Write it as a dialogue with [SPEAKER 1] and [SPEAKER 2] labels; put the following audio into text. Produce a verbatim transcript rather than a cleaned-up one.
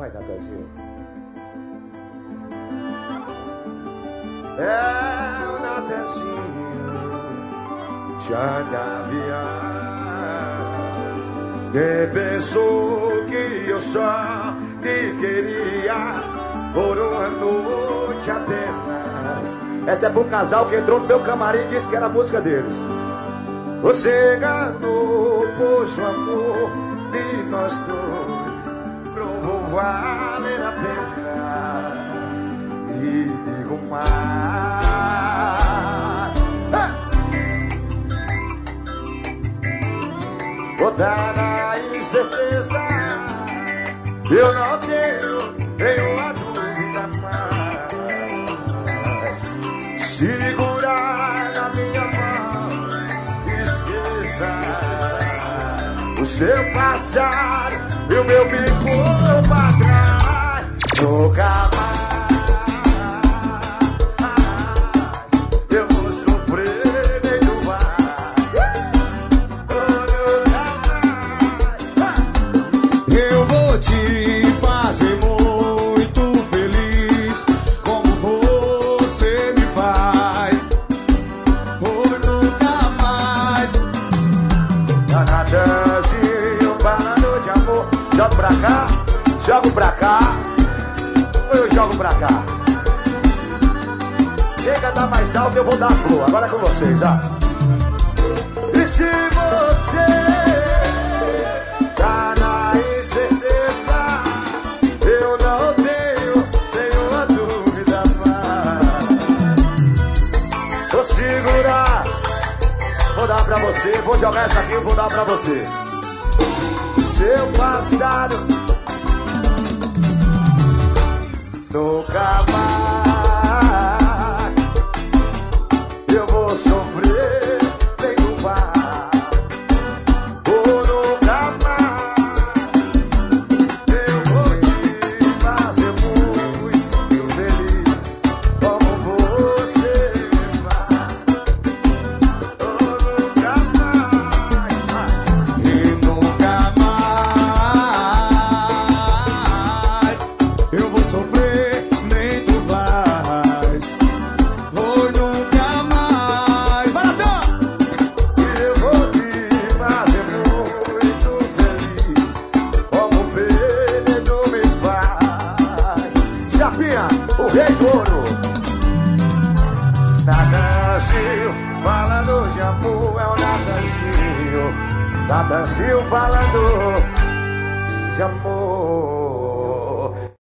[SPEAKER 1] Vai, Natanzinho. É o Natanzinho, Chantaviar. Quem pensou que eu só te queria por uma noite apenas. Essa é para um casal que entrou no meu camarim e disse que era a música deles. Você ganhou, pois o amor de nós dois provou valer a pena. E digo mais, botar na incerteza, eu não tenho nenhuma dúvida mais. Segurar na minha mão, esqueça o seu passado e o meu ficou pra trás. Nunca mais eu vou sofrer nem do mar. Eu vou te fazer muito feliz, como você me faz. Por nunca mais. Natanzinho, falando de amor. Jogo pra cá, jogo pra cá, ou eu jogo pra cá? Quem cantar mais alto eu vou dar flor. Agora é com vocês, ó. E se você tá na incerteza, eu não tenho nenhuma dúvida mais. Vou segurar, vou dar pra você, vou jogar essa aqui, eu vou dar pra você. Seu passado nunca mais eu vou sofrer nem no mar. Por nunca mais eu vou te fazer muito feliz, como você faz. Por nunca mais e nunca mais eu vou sofrer nem tu vais. Por nunca mais, Baratão! Eu vou te fazer muito feliz, como o Pedro me faz. Chapinha, o rei do ouro. Natanzinho, falando de amor, é o Natanzinho. Natanzinho falando de amor.